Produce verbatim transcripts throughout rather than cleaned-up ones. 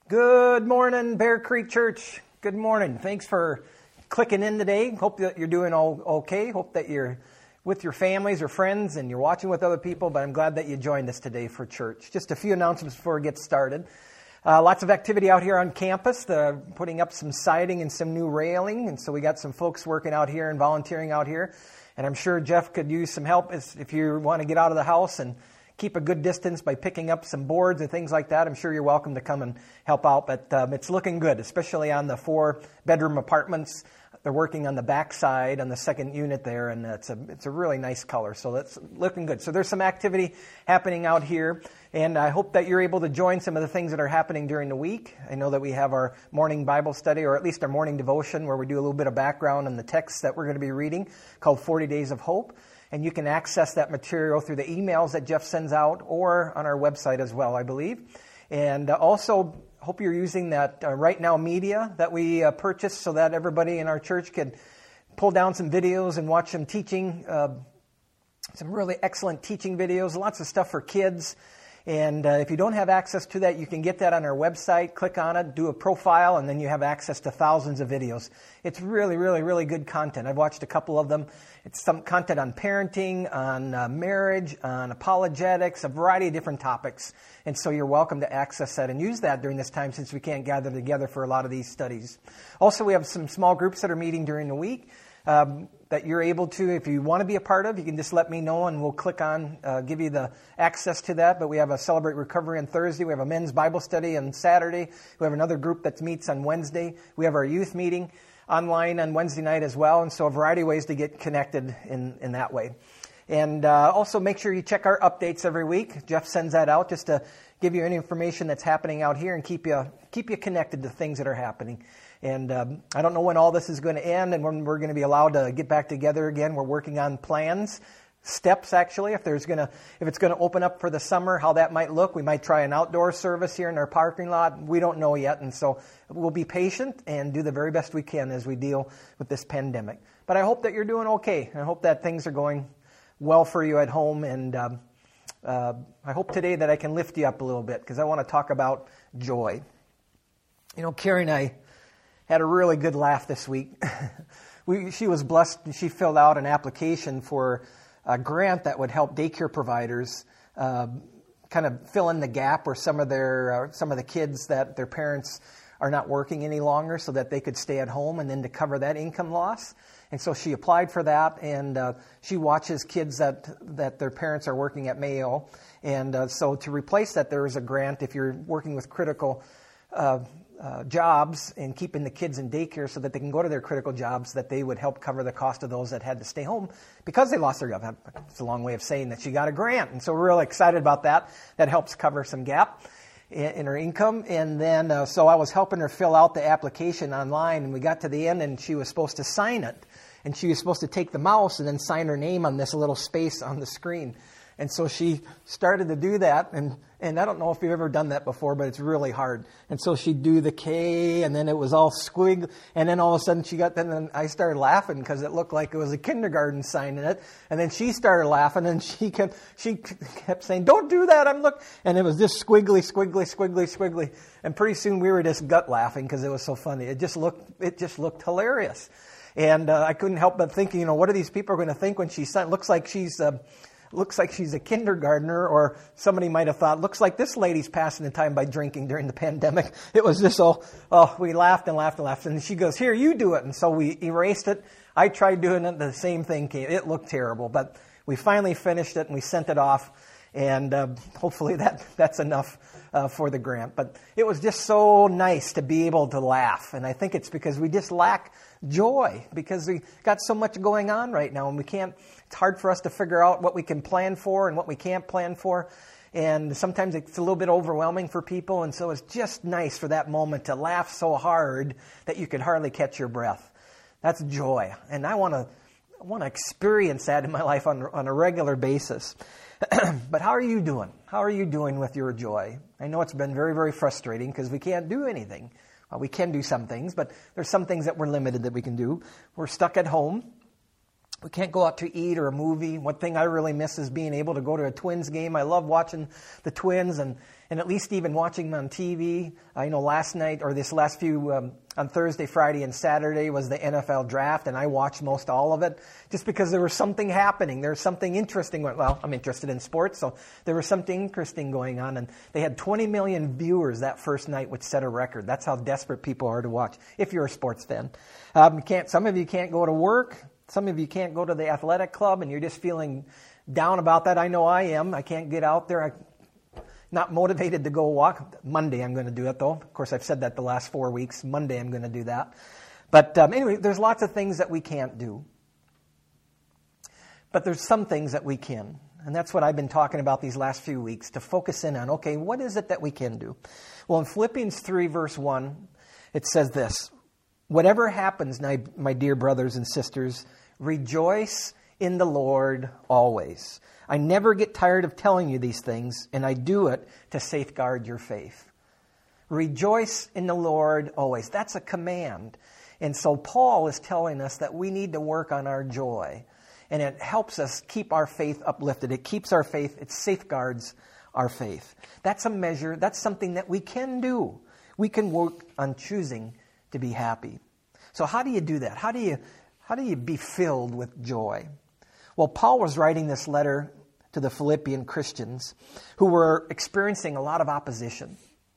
Good morning, Bear Creek Church. Good morning. Thanks for clicking in today. Hope that you're doing all okay. Hope that you're with your families or friends and you're watching with other people, but I'm glad that you joined us today for church. Just a few announcements before we get started. Uh, lots of activity out here on campus. They're putting up some siding and some new railing, and so we got some folks working out here and volunteering out here. And I'm sure Jeff could use some help if you want to get out of the house and keep a good distance by picking up some boards and things like that. I'm sure you're welcome to come and help out, but um, it's looking good, especially on the four-bedroom apartments. They're working on the back side on the second unit there, and it's a it's a really nice color, so that's looking good. So there's some activity happening out here, and I hope that you're able to join some of the things that are happening during the week. I know that we have our morning Bible study, or at least our morning devotion, where we do a little bit of background on the text that we're going to be reading, called forty days of hope. And you can access that material through the emails that Jeff sends out or on our website as well, I believe. And uh, also, hope you're using that uh, Right Now media that we uh, purchased so that everybody in our church can pull down some videos and watch some teaching, uh, some really excellent teaching videos, lots of stuff for kids. And uh, if you don't have access to that, you can get that on our website, click on it, do a profile, and then you have access to thousands of videos. It's really, really, really good content. I've watched a couple of them. It's some content on parenting, on uh, marriage, on apologetics, a variety of different topics. And so you're welcome to access that and use that during this time since we can't gather together for a lot of these studies. Also, we have some small groups that are meeting during the week. Um, that you're able to, if you want to be a part of, you can just let me know and we'll click on, uh, give you the access to that. But we have a Celebrate Recovery on Thursday. We have a men's Bible study on Saturday. We have another group that meets on Wednesday. We have our youth meeting online on Wednesday night as well. And so a variety of ways to get connected in, in that way. And uh, also make sure you check our updates every week. Jeff sends that out just to give you any information that's happening out here and keep you keep you connected to things that are happening. And um, I don't know when all this is going to end and when we're going to be allowed to get back together again. We're working on plans, steps actually. If there's going to, if it's going to open up for the summer, how that might look. We might try an outdoor service here in our parking lot. We don't know yet, and so we'll be patient and do the very best we can as we deal with this pandemic. But I hope that you're doing okay. I hope that things are going well for you at home, and um, uh, I hope today that I can lift you up a little bit because I want to talk about joy. You know, Carrie and I had a really good laugh this week. we, she was blessed, and she filled out an application for a grant that would help daycare providers uh, kind of fill in the gap where some of their uh, some of the kids that their parents are not working any longer, so that they could stay at home, and then to cover that income loss. And so she applied for that, and uh, she watches kids that that their parents are working at Mayo. And uh, so to replace that, there is a grant if you're working with critical uh Uh, jobs and keeping the kids in daycare so that they can go to their critical jobs, that they would help cover the cost of those that had to stay home because they lost their job. It's a long way of saying that she got a grant. And so we're really excited about that. That helps cover some gap in, in her income. And then, uh, so I was helping her fill out the application online, and we got to the end and she was supposed to sign it. And she was supposed to take the mouse and then sign her name on this little space on the screen. And so she started to do that, and, and I don't know if you've ever done that before, but it's really hard. And so she'd do the K, and then it was all squig, and then all of a sudden she got, then then I started laughing because it looked like it was a kindergarten signing it, and then she started laughing, and she kept, she kept saying, "Don't do that, I'm look," and it was just squiggly, squiggly, squiggly, squiggly, and pretty soon we were just gut laughing because it was so funny. It just looked, it just looked hilarious. And uh, I couldn't help but thinking, you know, what are these people going to think when she signed? Looks like she's, uh, Looks like she's a kindergartner, or somebody might have thought, looks like this lady's passing the time by drinking during the pandemic. It was just all, oh, we laughed and laughed and laughed. And she goes, "Here, you do it." And so we erased it. I tried doing it. The same thing came. It looked terrible. But we finally finished it and we sent it off. And uh, hopefully that that's enough uh, for the grant. But it was just so nice to be able to laugh. And I think it's because we just lack joy because we got so much going on right now, and we can't, it's hard for us to figure out what we can plan for and what we can't plan for. And sometimes it's a little bit overwhelming for people. And so it's just nice for that moment to laugh so hard that you could hardly catch your breath. That's joy. And I want to I want to experience that in my life on, on a regular basis. But how are you doing? How are you doing with your joy? I know it's been very, very frustrating because we can't do anything. Well, we can do some things, but there's some things that we're limited that we can do. We're stuck at home. We can't go out to eat or a movie. One thing I really miss is being able to go to a Twins game. I love watching the Twins and, and at least even watching them on T V. I know last night or this last few, um, on Thursday, Friday, and Saturday was the N F L draft, and I watched most all of it just because there was something happening. There was something interesting. Well, I'm interested in sports, so there was something interesting going on. And they had twenty million viewers that first night, which set a record. That's how desperate people are to watch, if you're a sports fan. Um, you can't, some of you can't go to work. Some of you can't go to the athletic club and you're just feeling down about that. I know I am. I can't get out there. I'm not motivated to go walk. Monday I'm going to do it, though. Of course, I've said that the last four weeks. Monday I'm going to do that. But um, anyway, there's lots of things that we can't do. But there's some things that we can. And that's what I've been talking about these last few weeks, to focus in on, okay, what is it that we can do? Well, in Philippians three, verse one, it says this: whatever happens, my dear brothers and sisters, rejoice in the Lord always. I never get tired of telling you these things, and I do it to safeguard your faith. Rejoice in the Lord always. That's a command. And so Paul is telling us that we need to work on our joy. And it helps us keep our faith uplifted. It keeps our faith, it safeguards our faith. That's a measure, that's something that we can do. We can work on choosing to be happy. So how do you do that? How do you how do you be filled with joy? Well, Paul was writing this letter to the Philippian Christians who were experiencing a lot of opposition.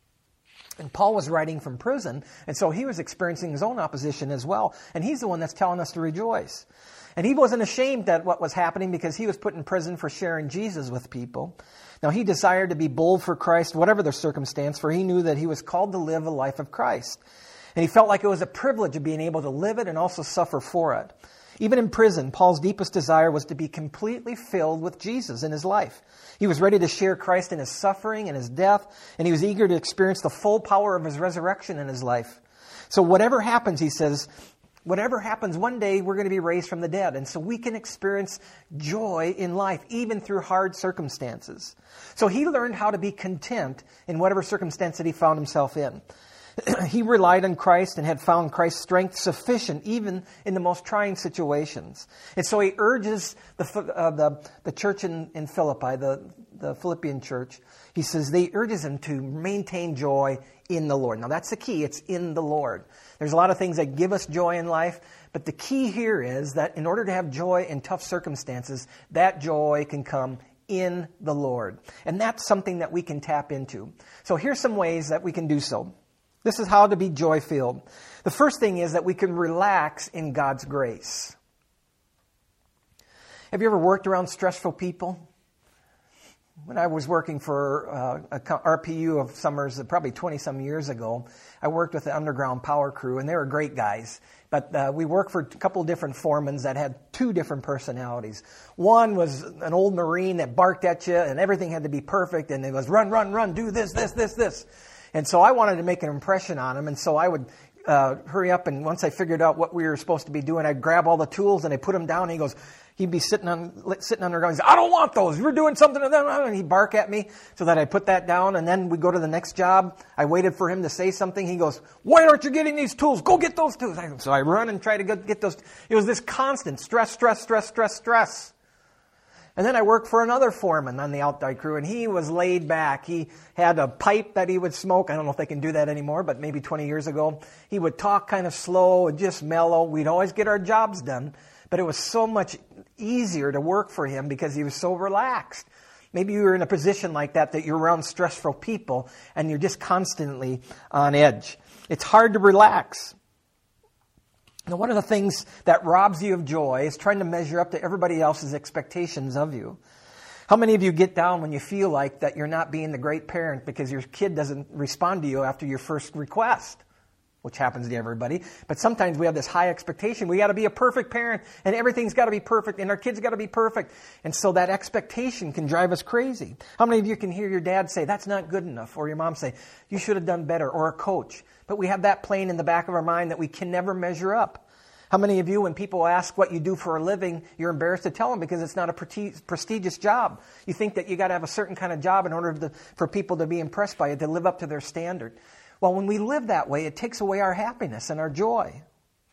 And Paul was writing from prison, and so he was experiencing his own opposition as well. And he's the one that's telling us to rejoice. And he wasn't ashamed at what was happening because he was put in prison for sharing Jesus with people. Now, he desired to be bold for Christ, whatever the circumstance, for he knew that he was called to live a life of Christ. And he felt like it was a privilege of being able to live it and also suffer for it. Even in prison, Paul's deepest desire was to be completely filled with Jesus in his life. He was ready to share Christ in his suffering and his death, and he was eager to experience the full power of his resurrection in his life. So whatever happens, he says, whatever happens, one day we're going to be raised from the dead. And so we can experience joy in life, even through hard circumstances. So he learned how to be content in whatever circumstance that he found himself in. He relied on Christ and had found Christ's strength sufficient even in the most trying situations. And so he urges the uh, the, the church in, in Philippi, the, the Philippian church, he says, they urges them to maintain joy in the Lord. Now that's the key, it's in the Lord. There's a lot of things that give us joy in life, but the key here is that in order to have joy in tough circumstances, that joy can come in the Lord. And that's something that we can tap into. So here's some ways that we can do so. This is how to be joy-filled. The first thing is that we can relax in God's grace. Have you ever worked around stressful people? When I was working for uh, a R P U of summers, uh, probably twenty-some years ago, I worked with the underground power crew, and they were great guys. But uh, we worked for a couple of different foremans that had two different personalities. One was an old Marine that barked at you, and everything had to be perfect, and it was run, run, run, do this, this, this, this. And so I wanted to make an impression on him, and so I would uh, hurry up, and once I figured out what we were supposed to be doing, I'd grab all the tools, and I'd put them down, and he goes, he'd be sitting on sitting on the ground, he'd say, I don't want those, you're doing something to them, and he'd bark at me, so that I put that down, and then we'd go to the next job. I waited for him to say something. He goes, why aren't you getting these tools? Go get those tools. So I run and try to get those. It was this constant stress, stress, stress, stress, stress. And then I worked for another foreman on the outdoor crew, and he was laid back. He had a pipe that he would smoke. I don't know if they can do that anymore, but maybe twenty years ago. He would talk kind of slow and just mellow. We'd always get our jobs done, but it was so much easier to work for him because he was so relaxed. Maybe you were in a position like that, that you're around stressful people, and you're just constantly on edge. It's hard to relax. Now, one of the things that robs you of joy is trying to measure up to everybody else's expectations of you. How many of you get down when you feel like that you're not being the great parent because your kid doesn't respond to you after your first request? Which happens to everybody. But sometimes we have this high expectation. We got to be a perfect parent, and everything's got to be perfect, and our kids got to be perfect. And so that expectation can drive us crazy. How many of you can hear your dad say, that's not good enough? Or your mom say, you should have done better? Or a coach. But we have that playing in the back of our mind that we can never measure up. How many of you, when people ask what you do for a living, you're embarrassed to tell them because it's not a prestigious job? You think that you got to have a certain kind of job in order to, for people to be impressed by it, to live up to their standard. Well, when we live that way, it takes away our happiness and our joy.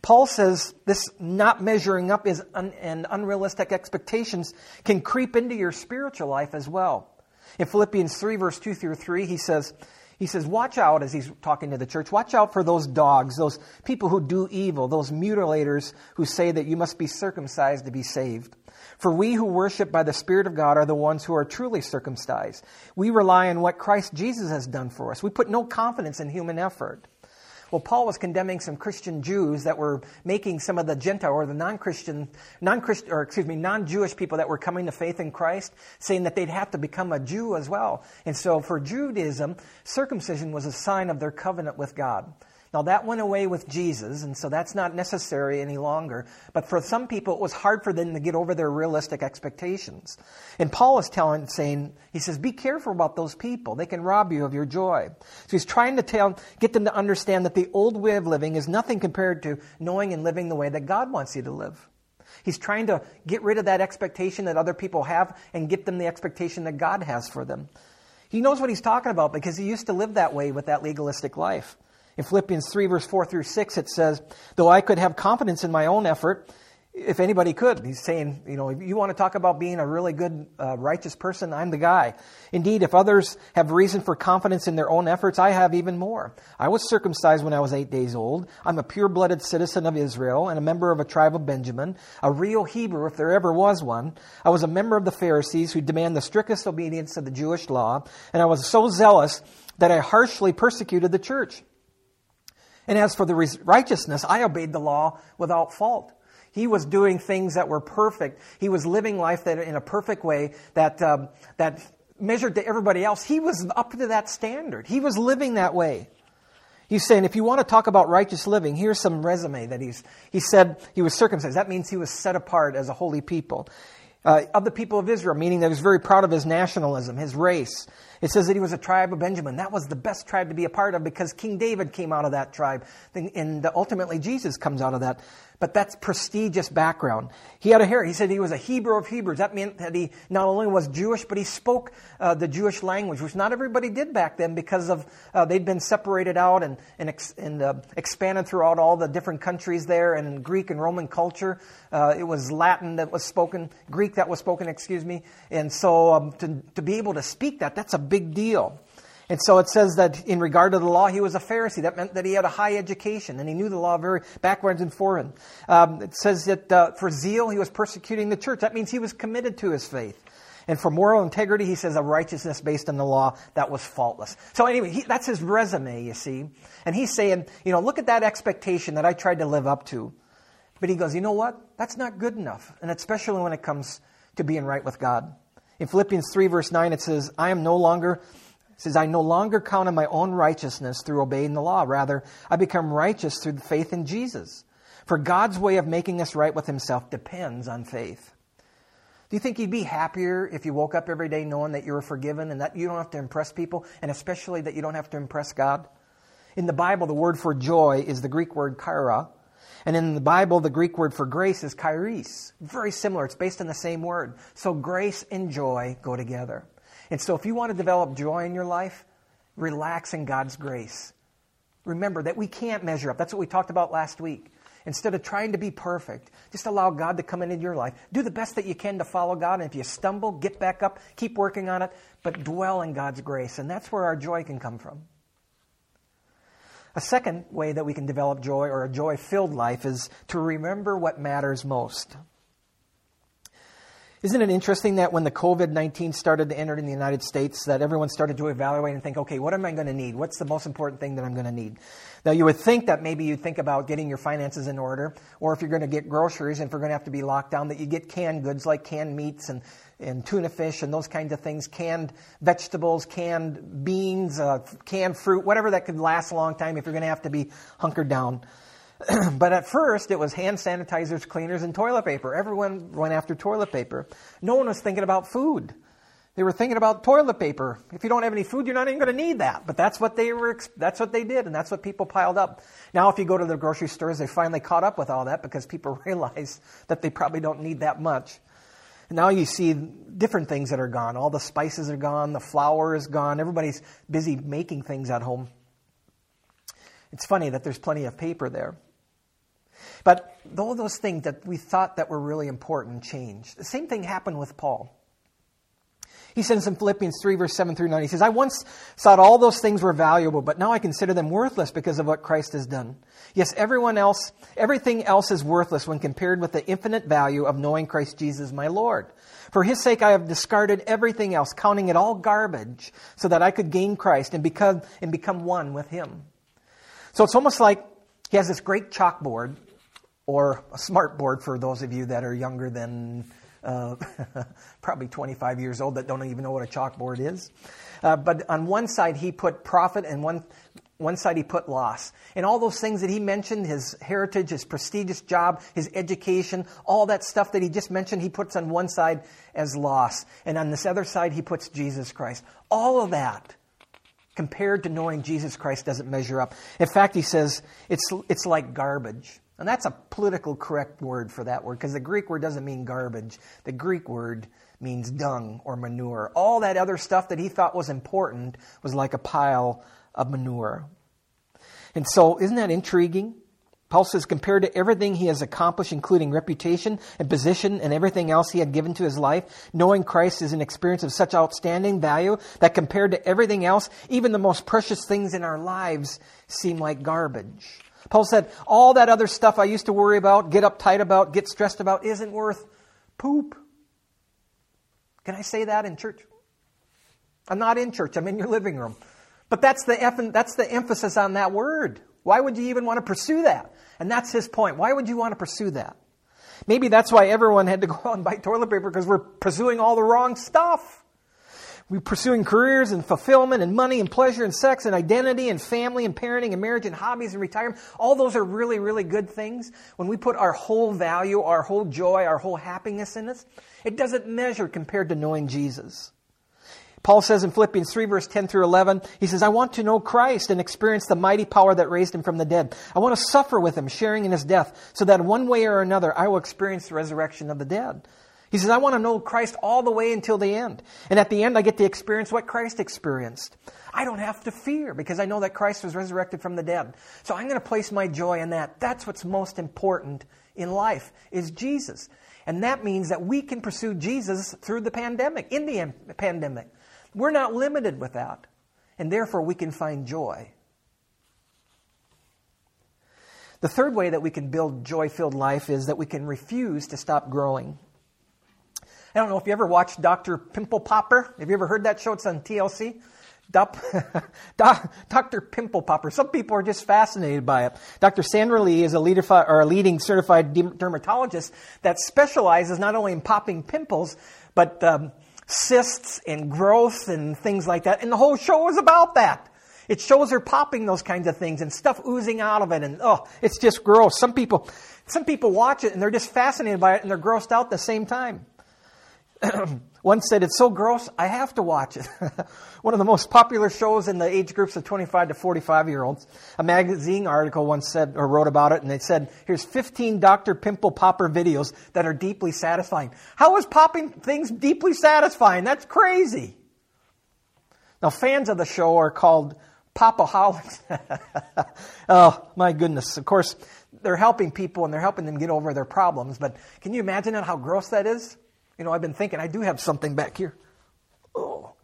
Paul says this not measuring up is un- and unrealistic expectations can creep into your spiritual life as well. In Philippians three, verse two through three, he says, he says, watch out, as he's talking to the church, watch out for those dogs, those people who do evil, those mutilators who say that you must be circumcised to be saved. For we who worship by the Spirit of God are the ones who are truly circumcised. We rely on what Christ Jesus has done for us. We put no confidence in human effort. Well, Paul was condemning some Christian Jews that were making some of the Gentile or the non-Christian, non-Christian, or excuse me, non-Jewish people that were coming to faith in Christ, saying that they'd have to become a Jew as well. And so for Judaism, circumcision was a sign of their covenant with God. Now that went away with Jesus, and so that's not necessary any longer. But for some people, it was hard for them to get over their realistic expectations. And Paul is telling, saying, he says, be careful about those people. They can rob you of your joy. So he's trying to tell, get them to understand that the old way of living is nothing compared to knowing and living the way that God wants you to live. He's trying to get rid of that expectation that other people have and get them the expectation that God has for them. He knows what he's talking about because he used to live that way with that legalistic life. In Philippians three, verse four through six, it says, though I could have confidence in my own effort, if anybody could. He's saying, you know, if you want to talk about being a really good, uh, righteous person, I'm the guy. Indeed, if others have reason for confidence in their own efforts, I have even more. I was circumcised when I was eight days old. I'm a pure-blooded citizen of Israel and a member of a tribe of Benjamin, a real Hebrew if there ever was one. I was a member of the Pharisees who demand the strictest obedience to the Jewish law, and I was so zealous that I harshly persecuted the church. And as for the righteousness, I obeyed the law without fault. He was doing things that were perfect. He was living life that in a perfect way that um, that measured to everybody else. He was up to that standard. He was living that way. He's saying, if you want to talk about righteous living, here's some resume that he's. He said he was circumcised. That means he was set apart as a holy people. Uh, of the people of Israel, meaning that he was very proud of his nationalism, his race. It says that he was a tribe of Benjamin. That was the best tribe to be a part of because King David came out of that tribe. And ultimately Jesus comes out of that. But that's prestigious background. He had a hair. He said he was a Hebrew of Hebrews. That meant that he not only was Jewish, but he spoke uh, the Jewish language, which not everybody did back then because of uh, they'd been separated out and, and, ex- and uh, expanded throughout all the different countries there. And in Greek and Roman culture, uh, it was Latin that was spoken, Greek that was spoken, excuse me. And so um, to, to be able to speak that, that's a big deal. And so it says that in regard to the law, he was a Pharisee. That meant that he had a high education and he knew the law very backwards and forward. Um, it says that uh, for zeal, he was persecuting the church. That means he was committed to his faith. And for moral integrity, he says a righteousness based on the law that was faultless. So anyway, he, that's his resume, you see. And he's saying, you know, look at that expectation that I tried to live up to. But he goes, you know what? That's not good enough. And especially when it comes to being right with God. In Philippians three, verse nine, it says, I am no longer... It says, I no longer count on my own righteousness through obeying the law. Rather, I become righteous through faith in Jesus. For God's way of making us right with himself depends on faith. Do you think you'd be happier if you woke up every day knowing that you were forgiven and that you don't have to impress people, and especially that you don't have to impress God? In the Bible, the word for joy is the Greek word chaira. And in the Bible, the Greek word for grace is charis. Very similar. It's based on the same word. So grace and joy go together. And so if you want to develop joy in your life, relax in God's grace. Remember that we can't measure up. That's what we talked about last week. Instead of trying to be perfect, just allow God to come into your life. Do the best that you can to follow God. And if you stumble, get back up, keep working on it, but dwell in God's grace. And that's where our joy can come from. A second way that we can develop joy or a joy-filled life is to remember what matters most. Isn't it interesting that when the covid nineteen started to enter in the United States, that everyone started to evaluate and think, okay, what am I going to need? What's the most important thing that I'm going to need? Now, you would think that maybe you'd think about getting your finances in order, or if you're going to get groceries and if we're going to have to be locked down, that you get canned goods like canned meats and, and tuna fish and those kinds of things, canned vegetables, canned beans, uh, canned fruit, whatever that could last a long time if you're going to have to be hunkered down. But at first, it was hand sanitizers, cleaners, and toilet paper. Everyone went after toilet paper. No one was thinking about food. They were thinking about toilet paper. If you don't have any food, you're not even going to need that. But that's what they were. That's what they did, and that's what people piled up. Now, if you go to the grocery stores, they finally caught up with all that because people realize that they probably don't need that much. And now you see different things that are gone. All the spices are gone. The flour is gone. Everybody's busy making things at home. It's funny that there's plenty of paper there. But all those things that we thought that were really important changed. The same thing happened with Paul. He says in Philippians three, verse seven through nine, he says, I once thought all those things were valuable, but now I consider them worthless because of what Christ has done. Yes, everyone else, everything else is worthless when compared with the infinite value of knowing Christ Jesus my Lord. For his sake I have discarded everything else, counting it all garbage, so that I could gain Christ and become, and become one with him. So it's almost like he has this great chalkboard, or a smart board for those of you that are younger than uh, probably twenty-five years old that don't even know what a chalkboard is. Uh, but on one side he put profit and one one side he put loss. And all those things that he mentioned, his heritage, his prestigious job, his education, all that stuff that he just mentioned, he puts on one side as loss. And on this other side he puts Jesus Christ. All of that, compared to knowing Jesus Christ, doesn't measure up. In fact, he says it's it's like garbage. And that's a political correct word for that word, because the Greek word doesn't mean garbage. The Greek word means dung or manure. All that other stuff that he thought was important was like a pile of manure. And so, isn't that intriguing? Paul says, compared to everything he has accomplished, including reputation and position and everything else he had given to his life, knowing Christ is an experience of such outstanding value that compared to everything else, even the most precious things in our lives seem like garbage. Paul said, all that other stuff I used to worry about, get uptight about, get stressed about, isn't worth poop. Can I say that in church? I'm not in church. I'm in your living room. But that's the eff- that's the emphasis on that word. Why would you even want to pursue that? And that's his point. Why would you want to pursue that? Maybe that's why everyone had to go out and buy toilet paper, because we're pursuing all the wrong stuff. We're pursuing careers and fulfillment and money and pleasure and sex and identity and family and parenting and marriage and hobbies and retirement. All those are really, really good things. When we put our whole value, our whole joy, our whole happiness in this, it doesn't measure compared to knowing Jesus. Paul says in Philippians three, verse ten through eleven, he says, I want to know Christ and experience the mighty power that raised him from the dead. I want to suffer with him, sharing in his death, so that one way or another I will experience the resurrection of the dead. He says, I want to know Christ all the way until the end. And at the end, I get to experience what Christ experienced. I don't have to fear, because I know that Christ was resurrected from the dead. So I'm going to place my joy in that. That's what's most important in life, is Jesus. And that means that we can pursue Jesus through the pandemic, in the pandemic. We're not limited with that. And therefore, we can find joy. The third way that we can build joy-filled life is that we can refuse to stop growing. I don't know if you ever watched Doctor Pimple Popper. Have you ever heard that show? It's on T L C. Doctor Pimple Popper. Some people are just fascinated by it. Doctor Sandra Lee is a, leader, or a leading certified dermatologist that specializes not only in popping pimples, but um, cysts and growth and things like that. And the whole show is about that. It shows her popping those kinds of things and stuff oozing out of it. And oh, it's just gross. Some people, some people watch it and they're just fascinated by it and they're grossed out at the same time. One said, it's so gross, I have to watch it. One of the most popular shows in the age groups of twenty-five to forty-five-year-olds. A magazine article once said, or wrote about it, and they said, here's fifteen Doctor Pimple Popper videos that are deeply satisfying. How is popping things deeply satisfying? That's crazy. Now, fans of the show are called Popaholics. Oh, my goodness. Of course, they're helping people and they're helping them get over their problems, but can you imagine how gross that is? You know, I've been thinking, I do have something back here. Oh,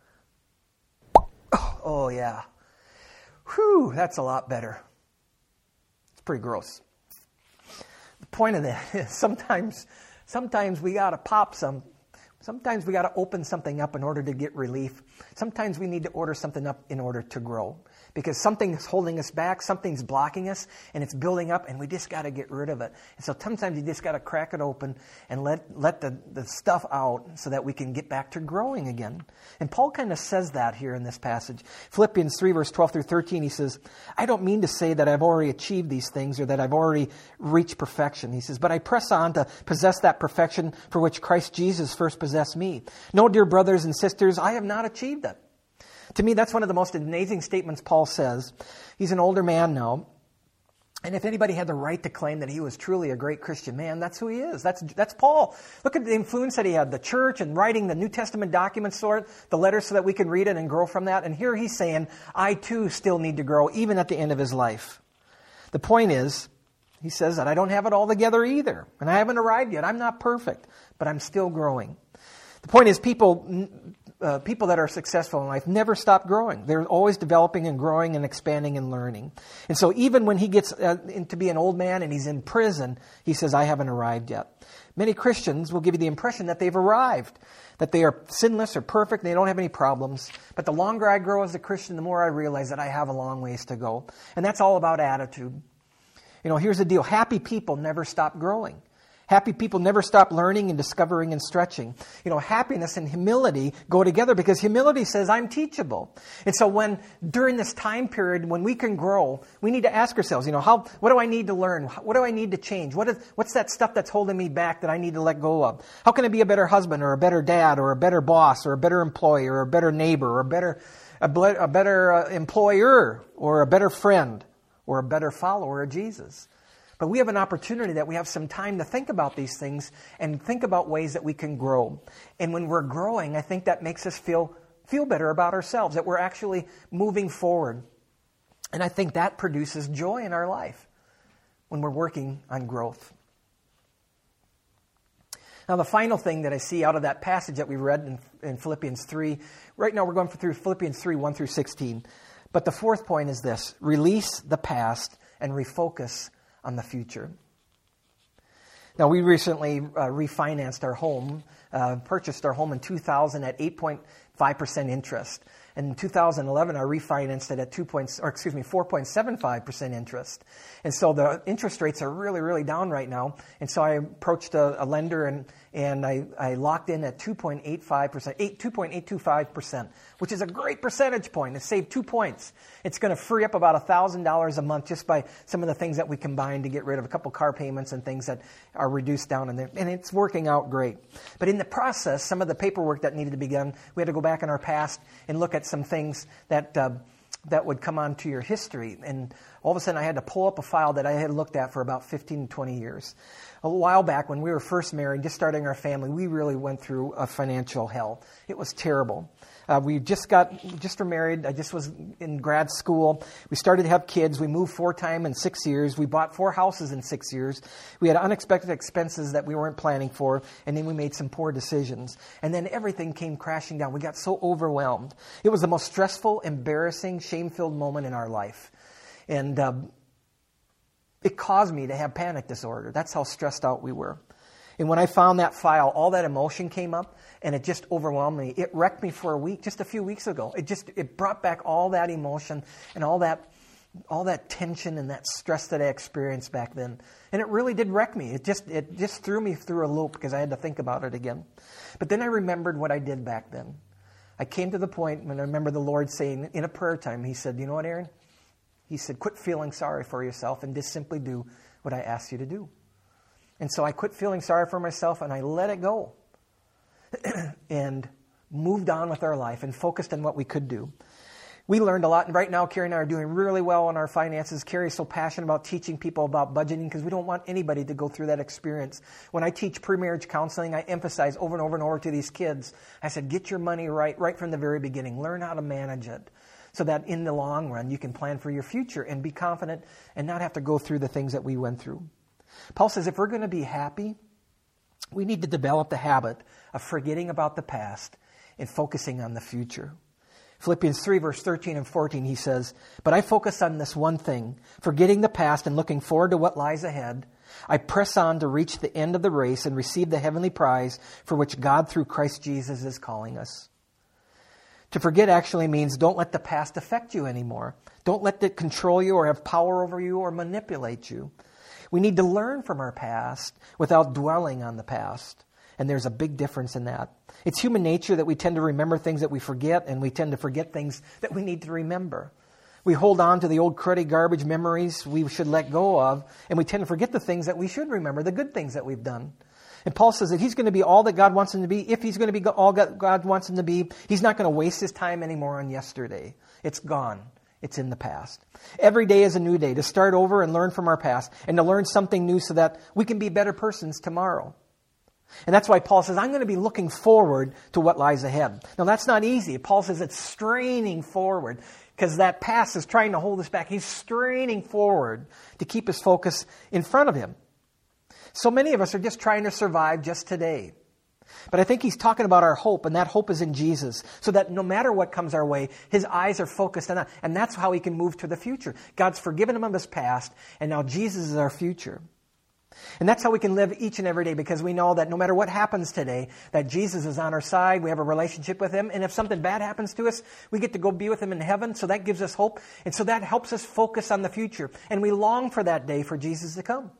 oh, oh yeah. Whew, that's a lot better. It's pretty gross. The point of that is sometimes, sometimes we got to pop some. Sometimes we got to open something up in order to get relief. Sometimes we need to order something up in order to grow. Because something's holding us back, something's blocking us, and it's building up, and we just got to get rid of it. And so sometimes you just got to crack it open and let let the, the stuff out so that we can get back to growing again. And Paul kind of says that here in this passage. Philippians three, verse twelve through thirteen, he says, I don't mean to say that I've already achieved these things or that I've already reached perfection. He says, but I press on to possess that perfection for which Christ Jesus first possessed me. No, dear brothers and sisters, I have not achieved it. To me, that's one of the most amazing statements Paul says. He's an older man now. And if anybody had the right to claim that he was truly a great Christian man, that's who he is. That's that's Paul. Look at the influence that he had, the church and writing the New Testament documents, sort the letters so that we can read it and grow from that. And here he's saying, I too still need to grow, even at the end of his life. The point is, He says that I don't have it all together either, and I haven't arrived yet. I'm not perfect, but I'm still growing. The point is, people uh, people that are successful in life never stop growing. They're always developing and growing and expanding and learning. And so even when he gets uh, in, to be an old man and he's in prison, he says, I haven't arrived yet. Many Christians will give you the impression that they've arrived, that they are sinless or perfect, and they don't have any problems. But the longer I grow as a Christian, the more I realize that I have a long ways to go. And that's all about attitude. You know, here's the deal. Happy people never stop growing. Happy people never stop learning and discovering and stretching. You know, happiness and humility go together because humility says, I'm teachable. And so when, during this time period, when we can grow, we need to ask ourselves, you know, how, what do I need to learn? What do I need to change? What is, what's that stuff that's holding me back that I need to let go of? How can I be a better husband or a better dad or a better boss or a better employee or a better neighbor or a better, a, ble- a better uh, employer or a better friend or a better follower of Jesus? But we have an opportunity that we have some time to think about these things and think about ways that we can grow. And when we're growing, I think that makes us feel feel better about ourselves, that we're actually moving forward. And I think that produces joy in our life when we're working on growth. Now, the final thing that I see out of that passage that we read in, in Philippians three, right now we're going through Philippians three, one through sixteen. But the fourth point is this: release the past and refocus on the future. Now, we recently uh, refinanced our home, uh, purchased our home in two thousand at eight point five percent interest. And in two thousand eleven, I refinanced it at two point, or excuse me, four point seven five percent interest. And so the interest rates are really, really down right now. And so I approached a, a lender and and I, I locked in at two point eight five percent, two point eight two five percent, which is a great percentage point. It saved two points. It's going to free up about one thousand dollars a month just by some of the things that we combined to get rid of a couple car payments and things that are reduced down in there. And it's working out great. But in the process, some of the paperwork that needed to be done, we had to go back in our past and look at some things that uh, that would come onto your history. And all of a sudden, I had to pull up a file that I had looked at for about fifteen to twenty years. A while back, when we were first married, just starting our family, we really went through a financial hell. It was terrible. Uh, we just got, just were married. I just was in grad school. We started to have kids. We moved four times in six years. We bought four houses in six years. We had unexpected expenses that we weren't planning for, and then we made some poor decisions. And then everything came crashing down. We got so overwhelmed. It was the most stressful, embarrassing, shame-filled moment in our life. And uh, it caused me to have panic disorder. That's how stressed out we were. And when I found that file, all that emotion came up, and it just overwhelmed me. It wrecked me for a week, just a few weeks ago. It just it brought back all that emotion and all that all that tension and that stress that I experienced back then. And it really did wreck me. It just it just threw me through a loop because I had to think about it again. But then I remembered what I did back then. I came to the point when I remember the Lord saying in a prayer time, He said, you know what, Aaron? He said, quit feeling sorry for yourself and just simply do what I asked you to do. And so I quit feeling sorry for myself and I let it go and moved on with our life and focused on what we could do. We learned a lot, and right now Carrie and I are doing really well in our finances. Carrie's so passionate about teaching people about budgeting because we don't want anybody to go through that experience. When I teach pre-marriage counseling, I emphasize over and over and over to these kids, I said, get your money right, right from the very beginning. Learn how to manage it so that in the long run you can plan for your future and be confident and not have to go through the things that we went through. Paul says if we're going to be happy, we need to develop the habit of forgetting about the past and focusing on the future. Philippians three, verse thirteen and fourteen, he says, but I focus on this one thing, forgetting the past and looking forward to what lies ahead. I press on to reach the end of the race and receive the heavenly prize for which God through Christ Jesus is calling us. To forget actually means don't let the past affect you anymore. Don't let it control you or have power over you or manipulate you. We need to learn from our past without dwelling on the past. And there's a big difference in that. It's human nature that we tend to remember things that we forget, and we tend to forget things that we need to remember. We hold on to the old cruddy garbage memories we should let go of, and we tend to forget the things that we should remember, the good things that we've done. And Paul says that he's going to be all that God wants him to be. If he's going to be all God wants him to be, he's not going to waste his time anymore on yesterday. It's gone. It's in the past. Every day is a new day to start over and learn from our past and to learn something new so that we can be better persons tomorrow. And that's why Paul says, I'm going to be looking forward to what lies ahead. Now, that's not easy. Paul says it's straining forward. because that past is trying to hold us back. He's straining forward to keep his focus in front of him. So many of us are just trying to survive just today. But I think he's talking about our hope, and that hope is in Jesus, so that no matter what comes our way, his eyes are focused on that. And that's how he can move to the future. God's forgiven him of his past, and now Jesus is our future. And that's how we can live each and every day, because we know that no matter what happens today, that Jesus is on our side, we have a relationship with him, and if something bad happens to us, we get to go be with him in heaven, so that gives us hope, and so that helps us focus on the future. And we long for that day for Jesus to come.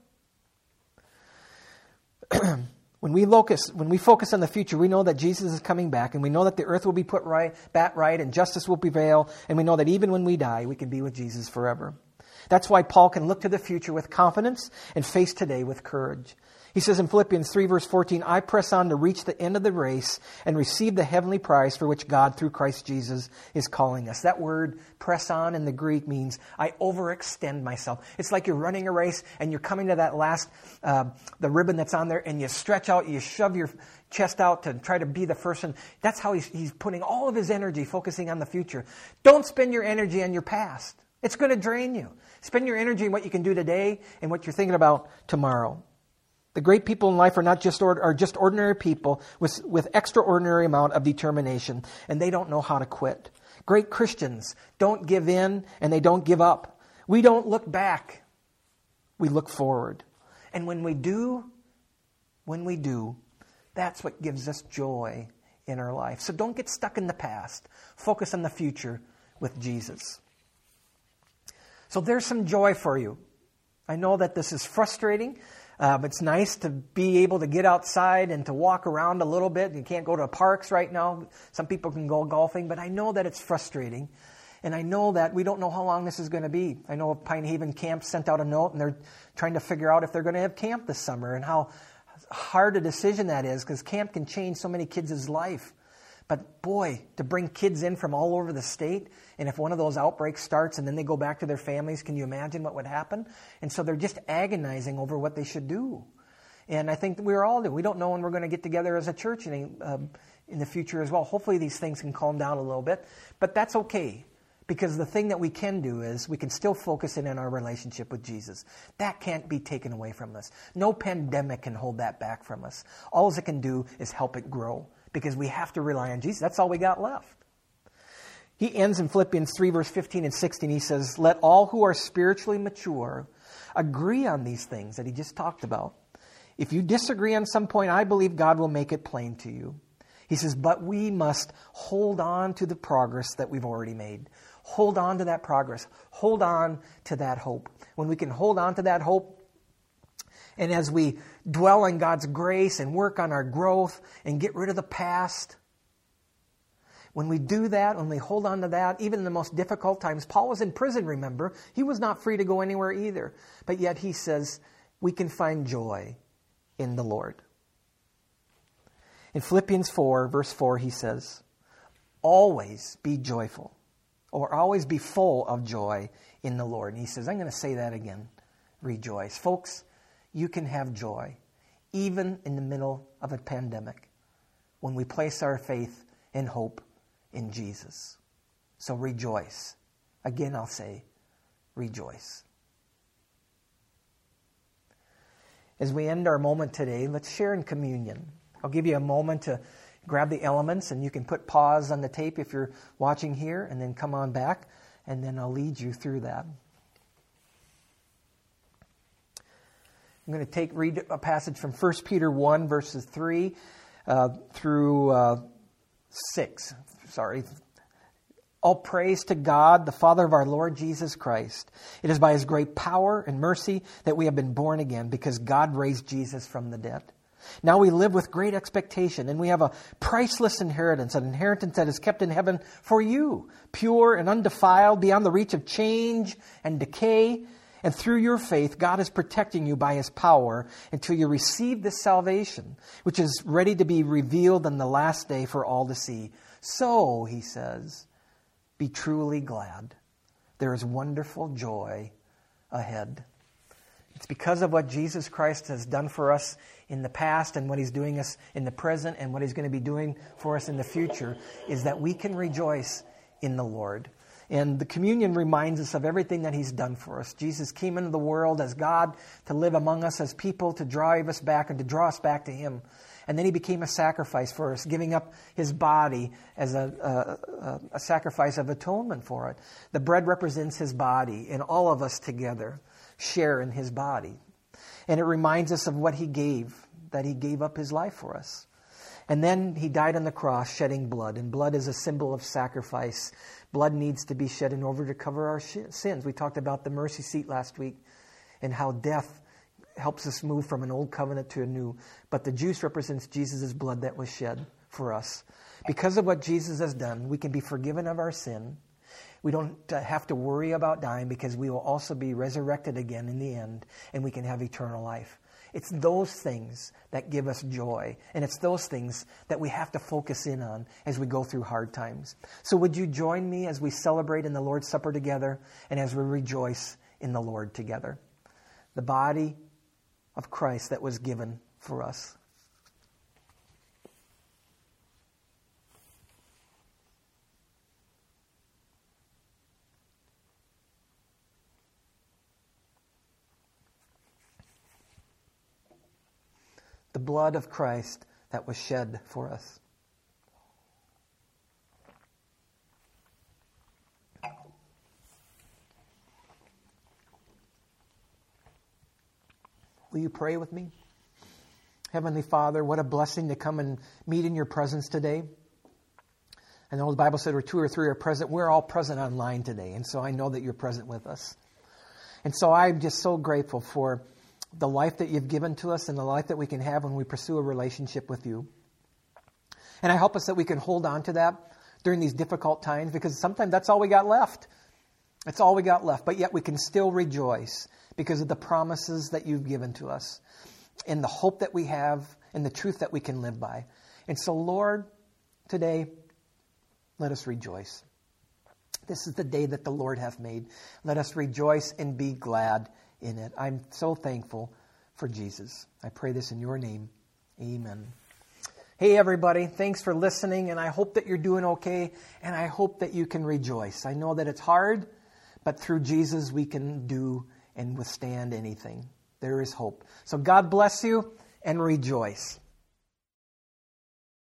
When we focus, when we focus on the future, we know that Jesus is coming back, and we know that the earth will be put right, back right, and justice will prevail, and we know that even when we die, we can be with Jesus forever. That's why Paul can look to the future with confidence and face today with courage. He says in Philippians three, verse fourteen, I press on to reach the end of the race and receive the heavenly prize for which God, through Christ Jesus, is calling us. That word, press on, in the Greek means I overextend myself. It's like you're running a race and you're coming to that last, uh, the ribbon that's on there, and you stretch out, you shove your chest out to try to be the first one. That's how he's, he's putting all of his energy focusing on the future. Don't spend your energy on your past. It's going to drain you. Spend your energy on what you can do today and what you're thinking about tomorrow. The great people in life are not just or, are just ordinary people with, with extraordinary amount of determination, and they don't know how to quit. Great Christians don't give in, and they don't give up. We don't look back. We look forward. And when we do, when we do, that's what gives us joy in our life. So don't get stuck in the past. Focus on the future with Jesus. So there's some joy for you. I know that this is frustrating. Um, it's nice to be able to get outside and to walk around a little bit. You can't go to parks right now. Some people can go golfing, but I know that it's frustrating. And I know that we don't know how long this is going to be. I know Pine Haven Camp sent out a note, and they're trying to figure out if they're going to have camp this summer and how hard a decision that is, because camp can change so many kids' life. But boy, to bring kids in from all over the state, and if one of those outbreaks starts and then they go back to their families, can you imagine what would happen? And so they're just agonizing over what they should do. And I think we're all do. We don't know when we're going to get together as a church in, uh, in the future as well. Hopefully these things can calm down a little bit. But that's okay, because the thing that we can do is we can still focus in on our relationship with Jesus. That can't be taken away from us. No pandemic can hold that back from us. All it can do is help it grow, because we have to rely on Jesus. That's all we got left. He ends in Philippians three, verse fifteen and sixteen. He says, let all who are spiritually mature agree on these things that he just talked about. If you disagree on some point, I believe God will make it plain to you. He says, but we must hold on to the progress that we've already made. Hold on to that progress. Hold on to that hope. When we can hold on to that hope, and as we dwell on God's grace and work on our growth and get rid of the past, when we do that, when we hold on to that, even in the most difficult times, Paul was in prison, remember? He was not free to go anywhere either. But yet he says, we can find joy in the Lord. In Philippians four, verse four, he says, always be joyful, or always be full of joy in the Lord. And he says, I'm going to say that again, rejoice. Folks, you can have joy, even in the middle of a pandemic, when we place our faith and hope in Jesus. So rejoice. Again, I'll say, rejoice. As we end our moment today, let's share in communion. I'll give you a moment to grab the elements, and you can put pause on the tape if you're watching here, and then come on back, and then I'll lead you through that. I'm going to take read a passage from First Peter one, verses three uh, through uh, six. Sorry. All praise to God, the Father of our Lord Jesus Christ. It is by His great power and mercy that we have been born again, because God raised Jesus from the dead. Now we live with great expectation, and we have a priceless inheritance, an inheritance that is kept in heaven for you, pure and undefiled, beyond the reach of change and decay. And through your faith, God is protecting you by His power until you receive this salvation, which is ready to be revealed on the last day for all to see. So, he says, be truly glad. There is wonderful joy ahead. It's because of what Jesus Christ has done for us in the past and what He's doing us in the present and what He's going to be doing for us in the future, is that we can rejoice in the Lord. And the communion reminds us of everything that He's done for us. Jesus came into the world as God to live among us as people, to drive us back and to draw us back to Him. And then He became a sacrifice for us, giving up His body as a, a, a sacrifice of atonement for it. The bread represents His body, and all of us together share in His body. And it reminds us of what He gave, that He gave up His life for us. And then He died on the cross, shedding blood. And blood is a symbol of sacrifice. Blood needs to be shed in order to cover our sins. We talked about the mercy seat last week and how death helps us move from an old covenant to a new. But the juice represents Jesus' blood that was shed for us. Because of what Jesus has done, we can be forgiven of our sin. We don't have to worry about dying because we will also be resurrected again in the end, and we can have eternal life. It's those things that give us joy, and it's those things that we have to focus in on as we go through hard times. So would you join me as we celebrate in the Lord's Supper together and as we rejoice in the Lord together? The body of Christ that was given for us. The blood of Christ that was shed for us. Will you pray with me? Heavenly Father, what a blessing to come and meet in your presence today. I know the Bible said where two or three are present. We're all present online today, and so I know that you're present with us. And so I'm just so grateful for the life that you've given to us and the life that we can have when we pursue a relationship with you. And I hope us that we can hold on to that during these difficult times, because sometimes that's all we got left. That's all we got left. But yet we can still rejoice because of the promises that you've given to us and the hope that we have and the truth that we can live by. And so, Lord, today, let us rejoice. This is the day that the Lord hath made. Let us rejoice and be glad in it. I'm so thankful for Jesus. I pray this in your name. Amen. Hey, everybody. Thanks for listening, and I hope that you're doing okay, and I hope that you can rejoice. I know that it's hard, but through Jesus we can do and withstand anything. There is hope. So God bless you, and rejoice.